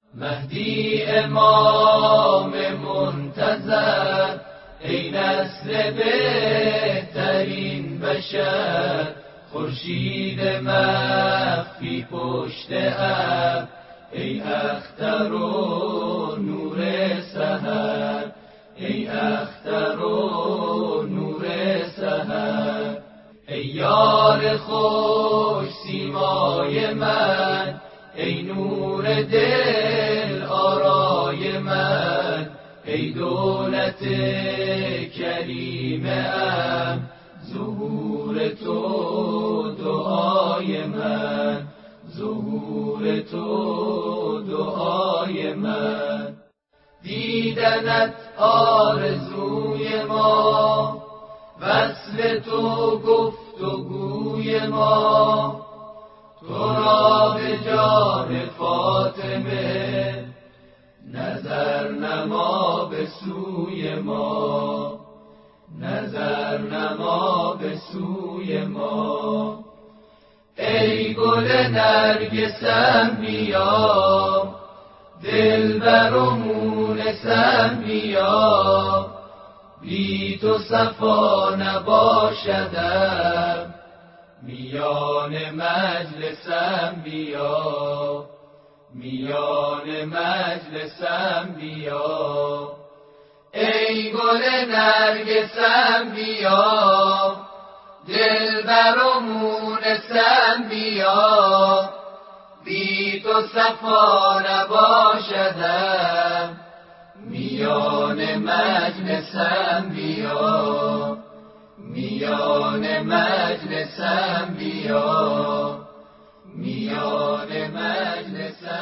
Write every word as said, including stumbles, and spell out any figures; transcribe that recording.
مهدی امام منتظر، ای نسل بهترین بشر، خورشید مخفی پشت ابر، ای اختر و نور سحر، ای اختر و نور سحر. ای یار خوش سیمای من، ای نور دل آرای من، ای دولت کریم ام، ظهور تو دعای من، ظهور تو دعای من. دیدنت آرزوی ما، وصل تو گفتگوی ما، تو را به جان فاطمه نظر نما به سوی ما، نظر نما به سوی ما. ای گل نرگسم بیا، دلبر و مونسم بیا، بی تو صفا نباشدم، میان مجلسم بیا، میان مجلسم بیا. ای گل نرگسم بیا، دلبر و مونسم بیا، بی تو صفا نباشدم، میان مجلسم بیا، میان مجلسم بیا، میان مجلسم